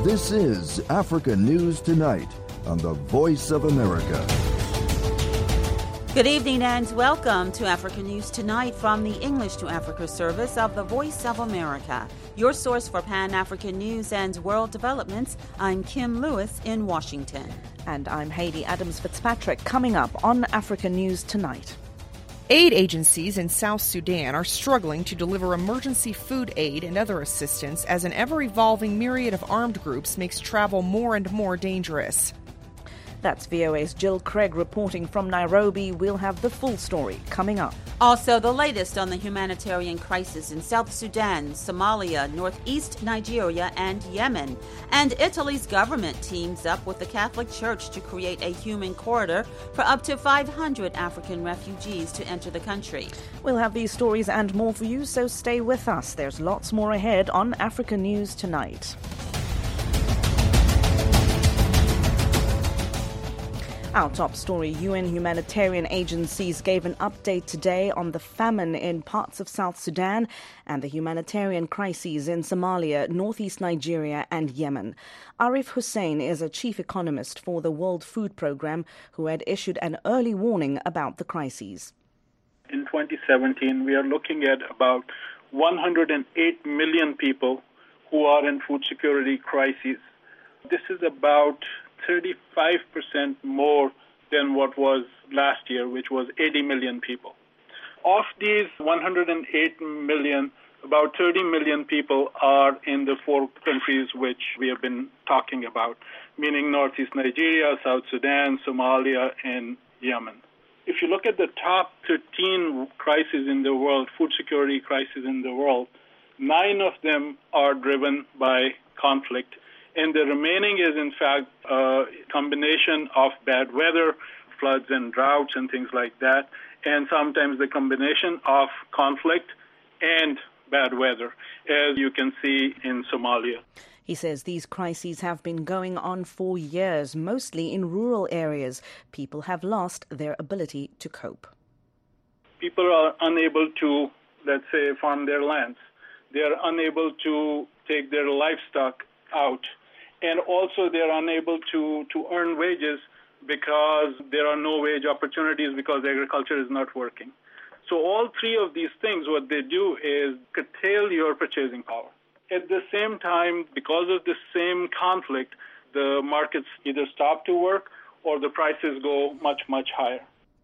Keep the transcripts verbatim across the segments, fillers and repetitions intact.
This is Africa News Tonight on the Voice of America. Good evening and welcome to Africa News Tonight from the English to Africa service of the Voice of America. Your source for Pan-African news and world developments. I'm Kim Lewis in Washington. And I'm Hayley Adams Fitzpatrick. Coming up on Africa News Tonight. Aid agencies in South Sudan are struggling to deliver emergency food aid and other assistance as an ever-evolving myriad of armed groups makes travel more and more dangerous. That's V O A's Jill Craig reporting from Nairobi. We'll have the full story coming up. Also, the latest on the humanitarian crisis in South Sudan, Somalia, northeast Nigeria, and Yemen. And Italy's government teams up with the Catholic Church to create a human corridor for up to five hundred African refugees to enter the country. We'll have these stories and more for you, so stay with us. There's lots more ahead on Africa News Tonight. Our top story, U N humanitarian agencies gave an update today on the famine in parts of South Sudan and the humanitarian crises in Somalia, northeast Nigeria and Yemen. Arif Hussein is a chief economist for the World Food Programme who had issued an early warning about the crises. In twenty seventeen, we are looking at about one hundred eight million people who are in food security crises. This is about thirty-five percent more than what was last year, which was eighty million people. Of these one hundred eight million, about thirty million people are in the four countries which we have been talking about, meaning northeast Nigeria, South Sudan, Somalia, and Yemen. If you look at the top thirteen crises in the world, food security crises in the world, nine of them are driven by conflict. And the remaining is, in fact, a combination of bad weather, floods and droughts and things like that, and sometimes the combination of conflict and bad weather, as you can see in Somalia. He says these crises have been going on for years, mostly in rural areas. People have lost their ability to cope. People are unable to, let's say, farm their lands. They are unable to take their livestock out. And also they're unable to, to earn wages because there are no wage opportunities because agriculture is not working. So all three of these things, what they do is curtail your purchasing power. At the same time, because of the same conflict, the markets either stop to work or the prices go much, much higher.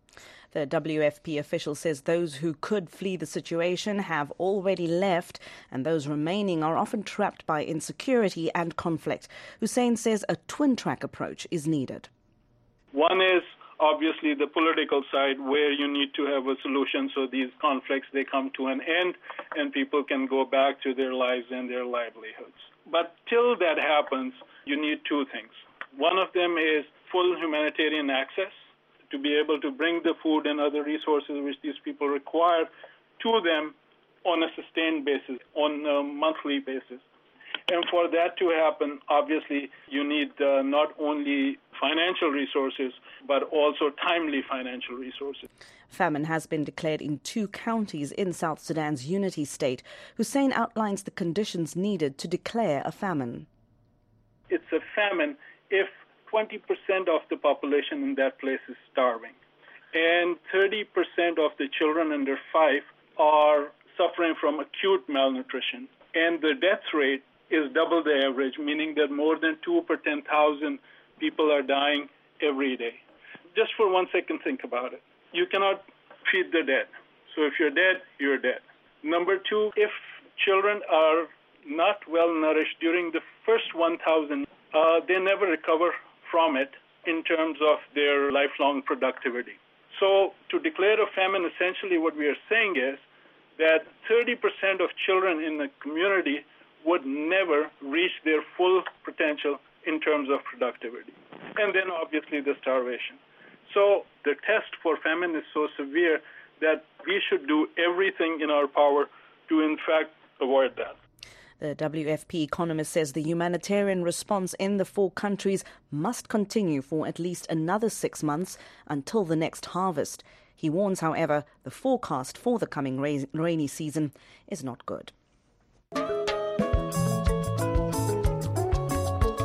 The W F P official says those who could flee the situation have already left, and those remaining are often trapped by insecurity and conflict. Hussein says a twin-track approach is needed. One is obviously the political side, where you need to have a solution so these conflicts, they come to an end and people can go back to their lives and their livelihoods. But till that happens, you need two things. One of them is full humanitarian access, to be able to bring the food and other resources which these people require to them on a sustained basis, on a monthly basis. And for that to happen, obviously, you need uh, not only financial resources, but also timely financial resources. Famine has been declared in two counties in South Sudan's Unity State. Hussein outlines the conditions needed to declare a famine. It's a famine if twenty percent of the population in that place is starving, and thirty percent of the children under five are suffering from acute malnutrition, and the death rate is double the average, meaning that more than two per ten thousand people are dying every day. Just for one second, think about it. You cannot feed the dead. So if you're dead, you're dead. Number two, if children are not well nourished during the first one thousand, uh, they never recover from it in terms of their lifelong productivity. So to declare a famine, essentially what we are saying is that thirty percent of children in the community would never reach their full potential in terms of productivity. And then obviously the starvation. So the test for famine is so severe that we should do everything in our power to in fact avoid that. The W F P economist says the humanitarian response in the four countries must continue for at least another six months until the next harvest. He warns, however, the forecast for the coming rainy season is not good.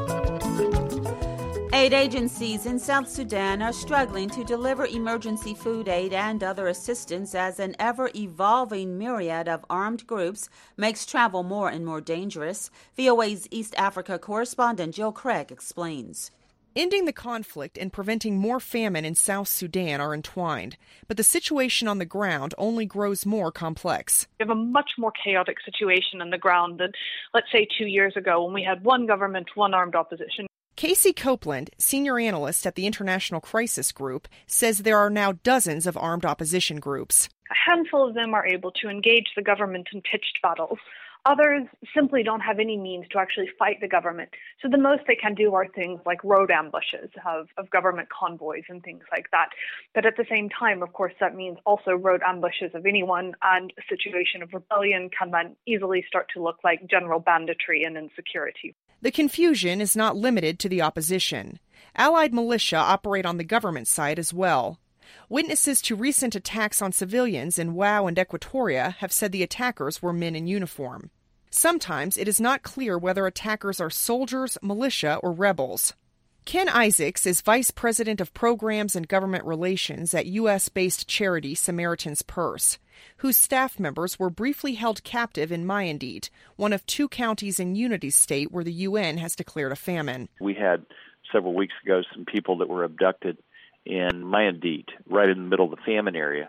Aid agencies in South Sudan are struggling to deliver emergency food aid and other assistance as an ever-evolving myriad of armed groups makes travel more and more dangerous. V O A's East Africa correspondent Jill Craig explains. Ending the conflict and preventing more famine in South Sudan are entwined, but the situation on the ground only grows more complex. We have a much more chaotic situation on the ground than, let's say, two years ago when we had one government, one armed opposition. Casey Copeland, senior analyst at the International Crisis Group, says there are now dozens of armed opposition groups. A handful of them are able to engage the government in pitched battles. Others simply don't have any means to actually fight the government. So the most they can do are things like road ambushes of, of government convoys and things like that. But at the same time, of course, that means also road ambushes of anyone, and a situation of rebellion can then easily start to look like general banditry and insecurity. The confusion is not limited to the opposition. Allied militia operate on the government side as well. Witnesses to recent attacks on civilians in Wau and Equatoria have said the attackers were men in uniform. Sometimes it is not clear whether attackers are soldiers, militia, or rebels. Ken Isaacs is Vice President of Programs and Government Relations at U S-based charity Samaritan's Purse, whose staff members were briefly held captive in Mayandit, one of two counties in Unity State where the U N has declared a famine. We had several weeks ago some people that were abducted in Mayandit, right in the middle of the famine area.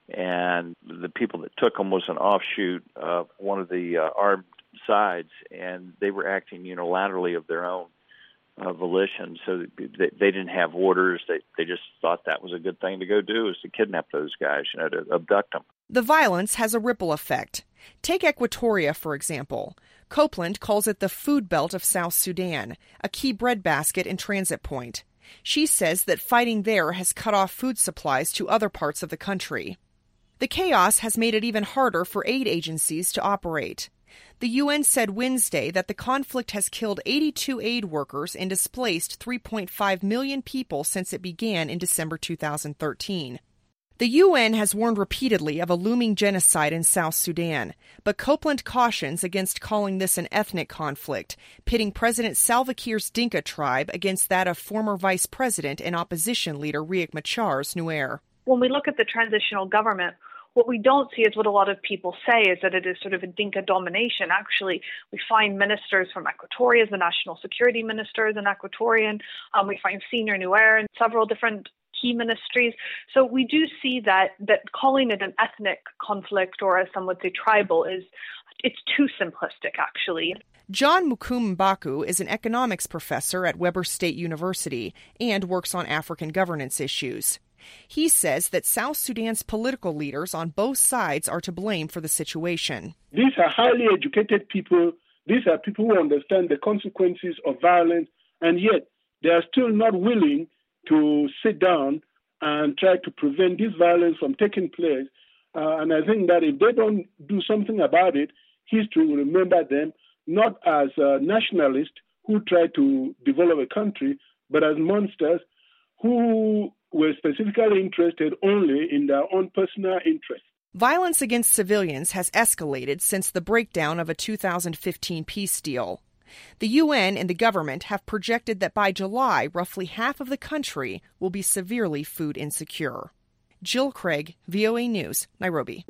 And the people that took them was an offshoot of one of the uh, armed sides, and they were acting unilaterally of their own uh, volition. So they, they didn't have orders. They, they just thought that was a good thing to go do, is to kidnap those guys, you know, to abduct them. The violence has a ripple effect. Take Equatoria, for example. Copeland calls it the food belt of South Sudan, a key breadbasket and transit point. She says that fighting there has cut off food supplies to other parts of the country. The chaos has made it even harder for aid agencies to operate. The U N said Wednesday that the conflict has killed eighty-two aid workers and displaced three point five million people since it began in December two thousand thirteen. The U N has warned repeatedly of a looming genocide in South Sudan, but Copeland cautions against calling this an ethnic conflict, pitting President Salva Kiir's Dinka tribe against that of former Vice President and opposition leader Riek Machar's Nuer. When we look at the transitional government, what we don't see is what a lot of people say, is that it is sort of a Dinka domination. Actually, we find ministers from Equatoria, the national security minister is an Equatorian. Um, we find senior Nuer in several different key ministries. So we do see that that calling it an ethnic conflict, or as some would say tribal, is it's too simplistic, actually. John Mukum Mbaku is an economics professor at Weber State University and works on African governance issues. He says that South Sudan's political leaders on both sides are to blame for the situation. These are highly educated people. These are people who understand the consequences of violence, and yet they are still not willing to sit down and try to prevent this violence from taking place. Uh, and I think that if they don't do something about it, history will remember them not as uh, nationalists who try to develop a country, but as monsters who were specifically interested only in their own personal interests. Violence against civilians has escalated since the breakdown of a two thousand fifteen peace deal. The U N and the government have projected that by July, roughly half of the country will be severely food insecure. Jill Craig, V O A News, Nairobi.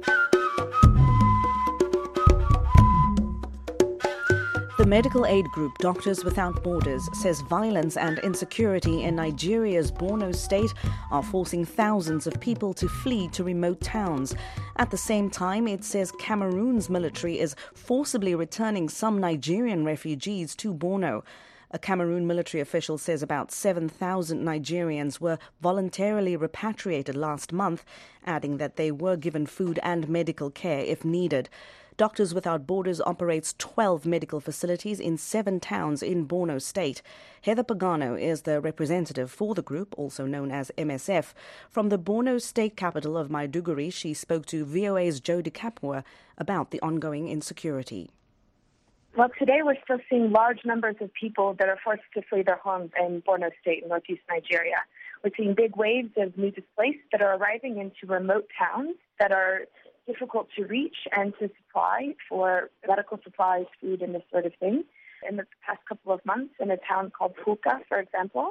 The medical aid group Doctors Without Borders says violence and insecurity in Nigeria's Borno state are forcing thousands of people to flee to remote towns. At the same time, it says Cameroon's military is forcibly returning some Nigerian refugees to Borno. A Cameroon military official says about seven thousand Nigerians were voluntarily repatriated last month, adding that they were given food and medical care if needed. Doctors Without Borders operates twelve medical facilities in seven towns in Borno state. Heather Pagano is the representative for the group, also known as M S F. From the Borno state capital of Maiduguri, she spoke to V O A's Joe DeCapua about the ongoing insecurity. Well, today we're still seeing large numbers of people that are forced to flee their homes in Borno state in northeast Nigeria. We're seeing big waves of new displaced that are arriving into remote towns that are difficult to reach and to supply for medical supplies, food, and this sort of thing. In the past couple of months, in a town called Puka, for example,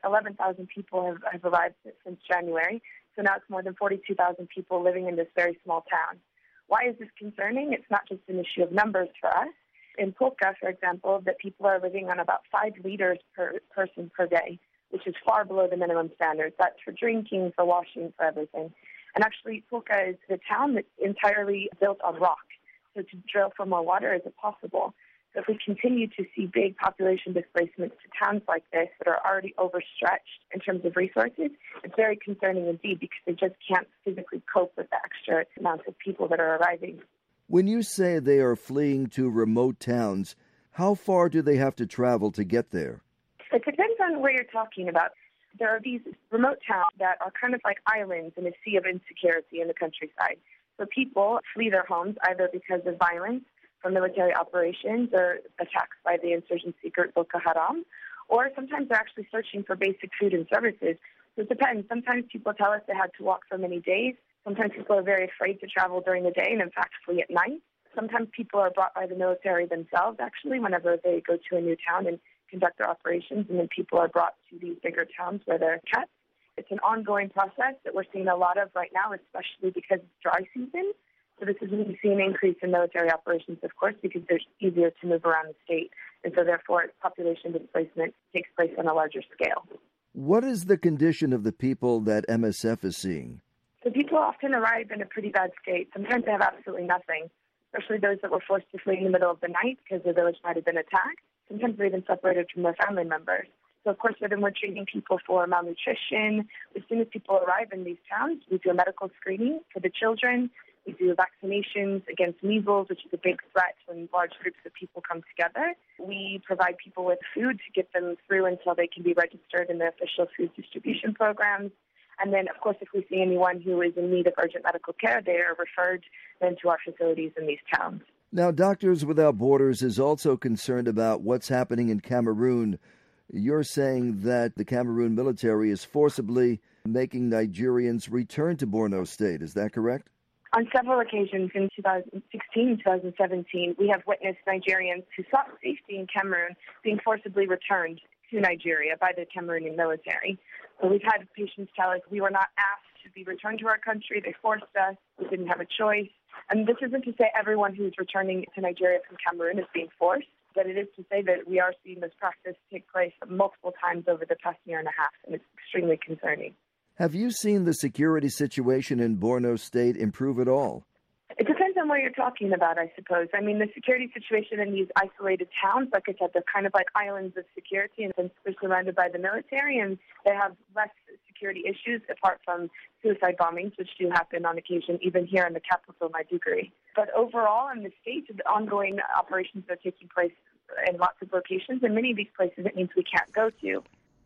eleven thousand people have, have arrived since January. So now it's more than forty-two thousand people living in this very small town. Why is this concerning? It's not just an issue of numbers for us. In Pulka, for example, that people are living on about five liters per person per day, which is far below the minimum standards. That's for drinking, for washing, for everything. And actually, Pulka is the town that's entirely built on rock. So to drill for more water is impossible. So if we continue to see big population displacements to towns like this that are already overstretched in terms of resources, it's very concerning indeed because they just can't physically cope with the extra amount of people that are arriving. When you say they are fleeing to remote towns, how far do they have to travel to get there? It depends on where you're talking about. There are these remote towns that are kind of like islands in a sea of insecurity in the countryside. So people flee their homes either because of violence from military operations or attacks by the insurgency group Boko Haram, or sometimes they're actually searching for basic food and services. So it depends. Sometimes people tell us they had to walk for many days. Sometimes people are very afraid to travel during the day and, in fact, flee at night. Sometimes people are brought by the military themselves, actually, whenever they go to a new town and conduct their operations, and then people are brought to these bigger towns where they're kept. It's an ongoing process that we're seeing a lot of right now, especially because it's dry season. So this is when we see an increase in military operations, of course, because they're easier to move around the state. And so, therefore, population displacement takes place on a larger scale. What is the condition of the people that M S F is seeing? So people often arrive in a pretty bad state. Sometimes they have absolutely nothing, especially those that were forced to flee in the middle of the night because their village might have been attacked. Sometimes they're even separated from their family members. So, of course, then we're treating people for malnutrition. As soon as people arrive in these towns, we do a medical screening for the children. We do vaccinations against measles, which is a big threat when large groups of people come together. We provide people with food to get them through until they can be registered in the official food distribution programs. And then, of course, if we see anyone who is in need of urgent medical care, they are referred then to our facilities in these towns. Now, Doctors Without Borders is also concerned about what's happening in Cameroon. You're saying that the Cameroon military is forcibly making Nigerians return to Borno State. Is that correct? On several occasions in two thousand sixteen and two thousand seventeen, we have witnessed Nigerians who sought safety in Cameroon being forcibly returned to Nigeria by the Cameroonian military. So we've had patients tell us we were not asked to be returned to our country. They forced us. We didn't have a choice. And this isn't to say everyone who's returning to Nigeria from Cameroon is being forced, but it is to say that we are seeing this practice take place multiple times over the past year and a half, and it's extremely concerning. Have you seen the security situation in Borno State improve at all? It depends on what you're talking about, I suppose. I mean, the security situation in these isolated towns, like I said, they're kind of like islands of security, and they're surrounded by the military, and they have less security issues apart from suicide bombings, which do happen on occasion, even here in the capital, Maiduguri. But overall, in the state, the ongoing operations are taking place in lots of locations, and many of these places it means we can't go to.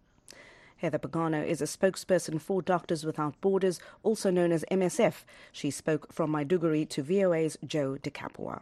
Heather Pagano is a spokesperson for Doctors Without Borders, also known as M S F. She spoke from Maiduguri to V O A's Joe De Capua.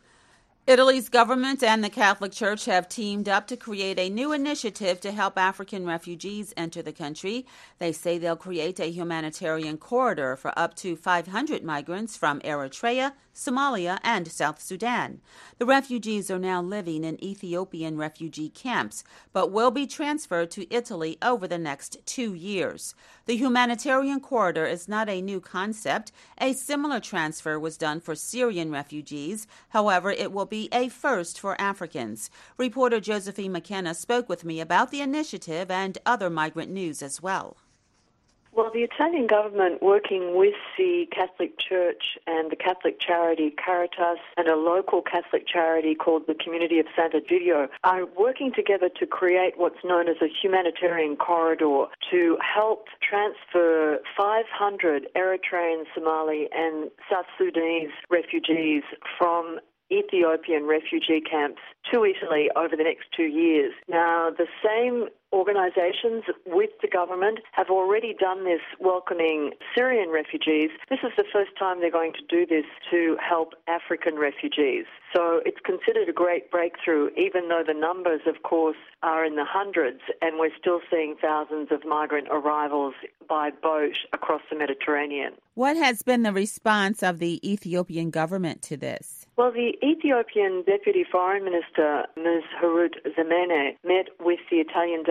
Italy's government and the Catholic Church have teamed up to create a new initiative to help African refugees enter the country. They say they'll create a humanitarian corridor for up to five hundred migrants from Eritrea, Somalia, and South Sudan. The refugees are now living in Ethiopian refugee camps, but will be transferred to Italy over the next two years. The humanitarian corridor is not a new concept. A similar transfer was done for Syrian refugees. However, it will be a first for Africans. Reporter Josephine McKenna spoke with me about the initiative and other migrant news as well. Well, the Italian government, working with the Catholic Church and the Catholic charity Caritas and a local Catholic charity called the Community of Sant'Egidio, are working together to create what's known as a humanitarian corridor to help transfer five hundred Eritrean, Somali and South Sudanese refugees from Ethiopian refugee camps to Italy over the next two years. Now, the same organisations with the government have already done this welcoming Syrian refugees. This is the first time they're going to do this to help African refugees. So it's considered a great breakthrough, even though the numbers, of course, are in the hundreds, and we're still seeing thousands of migrant arrivals by boat across the Mediterranean. What has been the response of the Ethiopian government to this? Well, the Ethiopian Deputy Foreign Minister, Miz Harut Zemene, met with the Italian delegation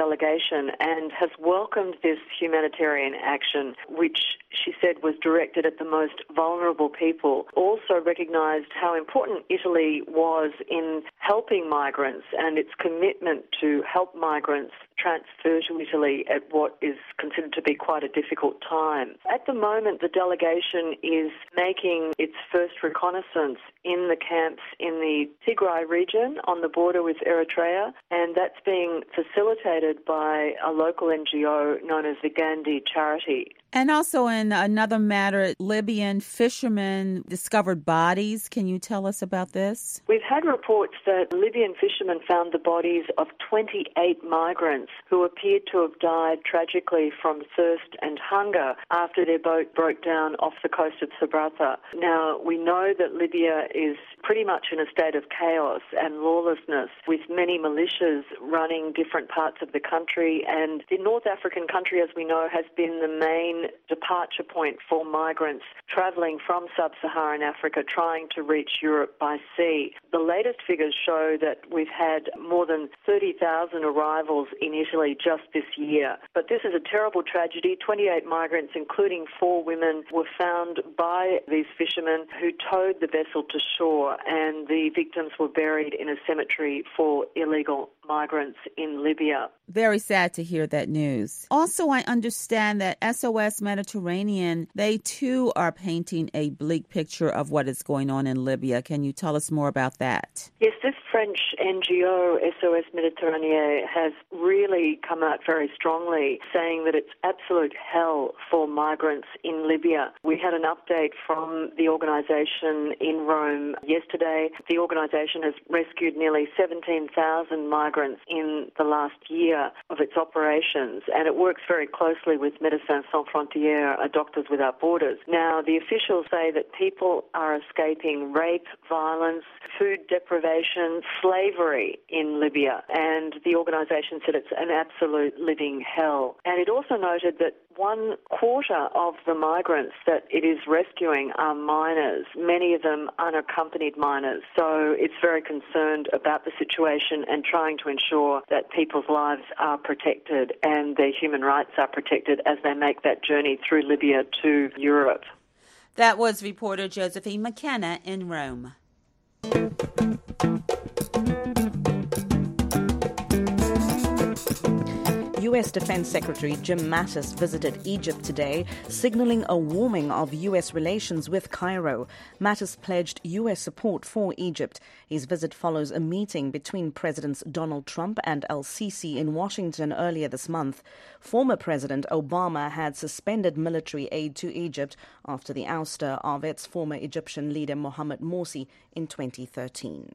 delegation and has welcomed this humanitarian action, which she said was directed at the most vulnerable people. Also recognised how important Italy was in helping migrants and its commitment to help migrants transfer to Italy at what is considered to be quite a difficult time. At the moment, the delegation is making its first reconnaissance in the camps in the Tigray region on the border with Eritrea, and that's being facilitated by a local N G O known as the Gandhi Charity. And also in another matter, Libyan fishermen discovered bodies. Can you tell us about this? We've had reports that Libyan fishermen found the bodies of twenty-eight migrants who appeared to have died tragically from thirst and hunger after their boat broke down off the coast of Sabratha. Now, we know that Libya is pretty much in a state of chaos and lawlessness, with many militias running different parts of the country, and the North African country, as we know, has been the main departure point for migrants travelling from sub-Saharan Africa trying to reach Europe by sea. The latest figures show that we've had more than thirty thousand arrivals in Italy just this year. But this is a terrible tragedy. twenty-eight migrants, including four women, were found by these fishermen who towed the vessel to shore, and the victims were buried in a cemetery for illegal migrants in Libya. Very sad to hear that news. Also, I understand that S O S Mediterranean, they too are painting a bleak picture of what is going on in Libya. Can you tell us more about that? Yes, this French N G O, S O S Mediterranean, has really come out very strongly, saying that it's absolute hell for migrants in Libya. We had an update from the organisation in Rome yesterday. The organisation has rescued nearly seventeen thousand migrants in the last year of its operations, and it works very closely with Médecins Sans Frontières, Doctors Without Borders. Now, the officials say that people are escaping rape, violence, food deprivation, slavery in Libya, and the organisation said it's an absolute living hell. And it also noted that one quarter of the migrants that it is rescuing are minors, many of them unaccompanied minors. So it's very concerned about the situation and trying to ensure that people's lives are protected and their human rights are protected as they make that journey through Libya to Europe. That was reporter Josephine McKenna in Rome. U S Defense Secretary Jim Mattis visited Egypt today, signaling a warming of U S relations with Cairo. Mattis pledged U S support for Egypt. His visit follows a meeting between Presidents Donald Trump and el-Sisi in Washington earlier this month. Former President Obama had suspended military aid to Egypt after the ouster of its former Egyptian leader Mohamed Morsi in twenty thirteen.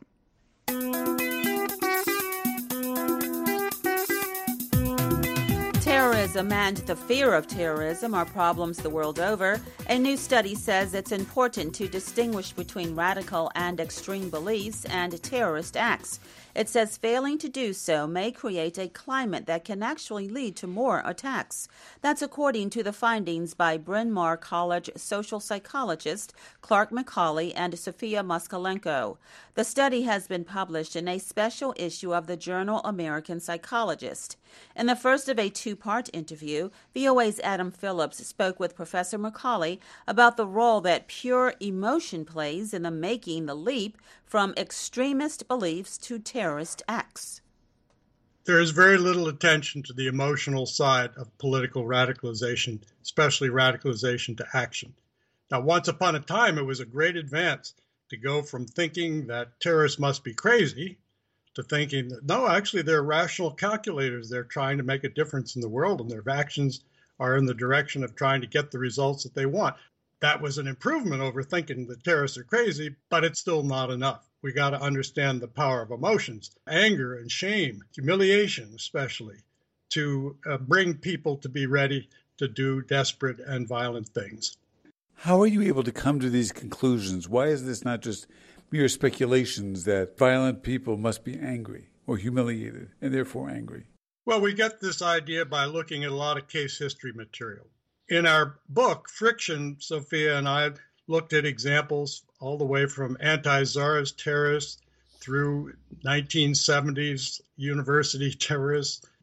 Terrorism and the fear of terrorism are problems the world over. A new study says it's important to distinguish between radical and extreme beliefs and terrorist acts. It says failing to do so may create a climate that can actually lead to more attacks. That's according to the findings by Bryn Mawr College social psychologist Clark McCauley and Sophia Moskalenko. The study has been published in a special issue of the journal American Psychologist. In the first of a two-part interview, V O A's Adam Phillips spoke with Professor McCauley about the role that pure emotion plays in the making the leap from extremist beliefs to terrorist acts. There is very little attention to the emotional side of political radicalization, especially radicalization to action. Now, once upon a time, it was a great advance to go from thinking that terrorists must be crazy to thinking that, no, actually, they're rational calculators. They're trying to make a difference in the world, and their actions are in the direction of trying to get the results that they want. That was an improvement over thinking that terrorists are crazy, but it's still not enough. We got to understand the power of emotions, anger and shame, humiliation especially, to uh, bring people to be ready to do desperate and violent things. How are you able to come to these conclusions? Why is this not just mere speculations that violent people must be angry or humiliated and therefore angry? Well, we get this idea by looking at a lot of case history material. In our book, Friction, Sophia and I looked at examples all the way from anti-Tsarist terrorists through nineteen seventies university terrorists,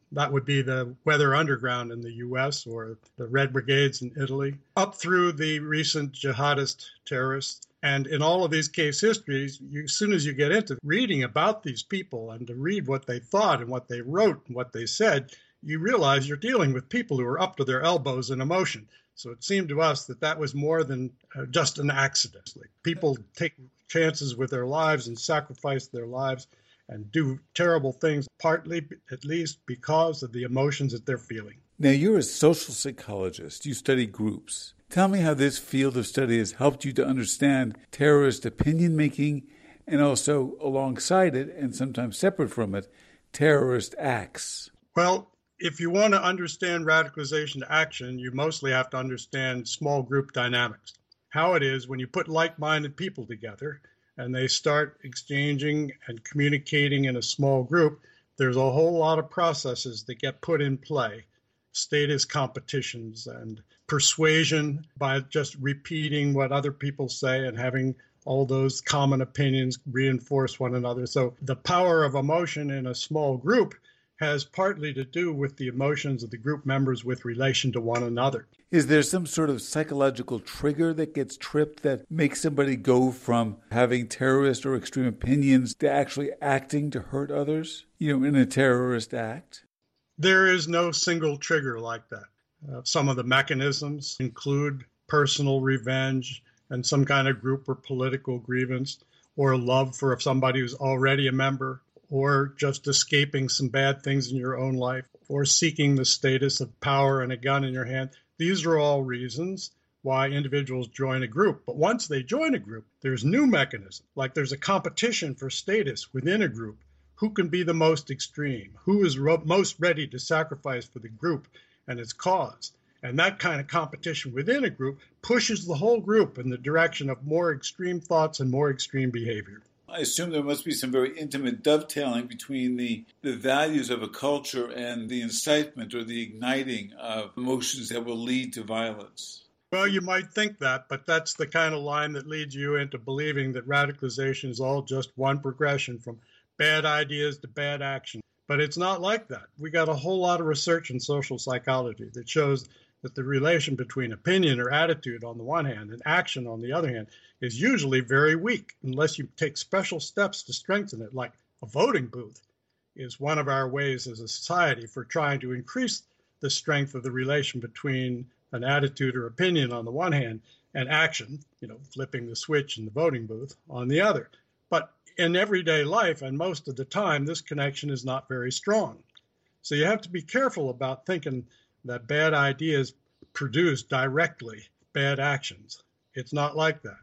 That would be the Weather Underground in the U S or the Red Brigades in Italy, up through the recent jihadist terrorists. And in all of these case histories, you, as soon as you get into reading about these people and to read what they thought and what they wrote and what they said, you realize you're dealing with people who are up to their elbows in emotion. So it seemed to us that that was more than uh, just an accident. Like people take chances with their lives and sacrifice their lives and do terrible things, partly at least because of the emotions that they're feeling. Now, you're a social psychologist. You study groups. Tell me how this field of study has helped you to understand terrorist opinion-making and also, alongside it, and sometimes separate from it, terrorist acts. Well, if you want to understand radicalization to action, you mostly have to understand small group dynamics. How it is when you put like-minded people together and they start exchanging and communicating in a small group, there's a whole lot of processes that get put in play. Status competitions and persuasion by just repeating what other people say and having all those common opinions reinforce one another. So the power of emotion in a small group has partly to do with the emotions of the group members with relation to one another. Is there some sort of psychological trigger that gets tripped that makes somebody go from having terrorist or extreme opinions to actually acting to hurt others, you know, in a terrorist act? There is no single trigger like that. Uh, some of the mechanisms include personal revenge and some kind of group or political grievance, or love for somebody who's already a member, or just escaping some bad things in your own life, or seeking the status of power and a gun in your hand. These are all reasons why individuals join a group. But once they join a group, there's new mechanisms, like there's a competition for status within a group. Who can be the most extreme? Who is ro- most ready to sacrifice for the group and its cause? And that kind of competition within a group pushes the whole group in the direction of more extreme thoughts and more extreme behavior. I assume there must be some very intimate dovetailing between the, the values of a culture and the incitement or the igniting of emotions that will lead to violence. Well, you might think that, but that's the kind of line that leads you into believing that radicalization is all just one progression from bad ideas to bad action. But it's not like that. We got a whole lot of research in social psychology that shows that the relation between opinion or attitude on the one hand and action on the other hand is usually very weak unless you take special steps to strengthen it, like a voting booth is one of our ways as a society for trying to increase the strength of the relation between an attitude or opinion on the one hand and action, you know, flipping the switch in the voting booth on the other. But in everyday life, and most of the time, this connection is not very strong. So you have to be careful about thinking that bad ideas produce directly bad actions. It's not like that.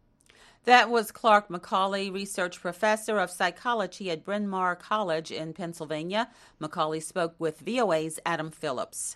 That was Clark Macaulay, research professor of psychology at Bryn Mawr College in Pennsylvania. Macaulay spoke with V O A's Adam Phillips.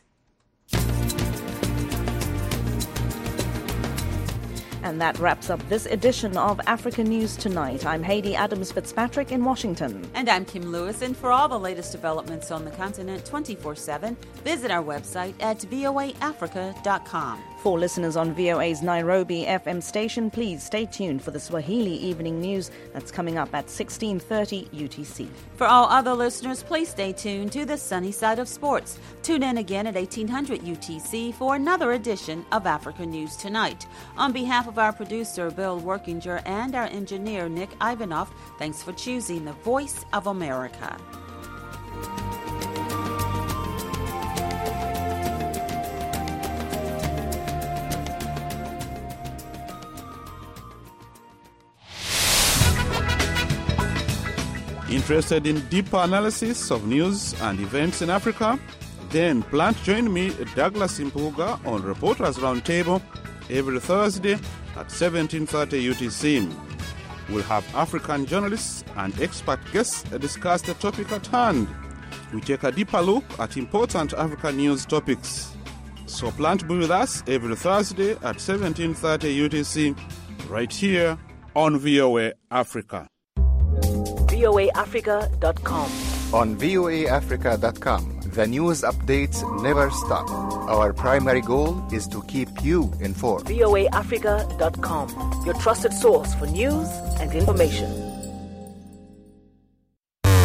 And that wraps up this edition of Africa News Tonight. I'm Haiti Adams-Fitzpatrick in Washington. And I'm Kim Lewis. And for all the latest developments on the continent twenty-four seven, visit our website at v o a africa dot com. For listeners on V O A's Nairobi F M station, please stay tuned for the Swahili Evening News that's coming up at sixteen thirty U T C. For all other listeners, please stay tuned to the sunny side of sports. Tune in again at eighteen hundred U T C for another edition of Africa News Tonight. On behalf of our producer, Bill Workinger, and our engineer, Nick Ivanov, thanks for choosing the Voice of America. Interested in deeper analysis of news and events in Africa? Then plan to join me, Douglas Impuga, on Reporters Roundtable every Thursday at seventeen thirty U T C. We'll have African journalists and expert guests discuss the topic at hand. We take a deeper look at important African news topics. So plan to be with us every Thursday at seventeen thirty U T C, right here on V O A Africa. V O A Africa dot com. On V O A Africa dot com, the news updates never stop. Our primary goal is to keep you informed. V O A Africa dot com, your trusted source for news and information.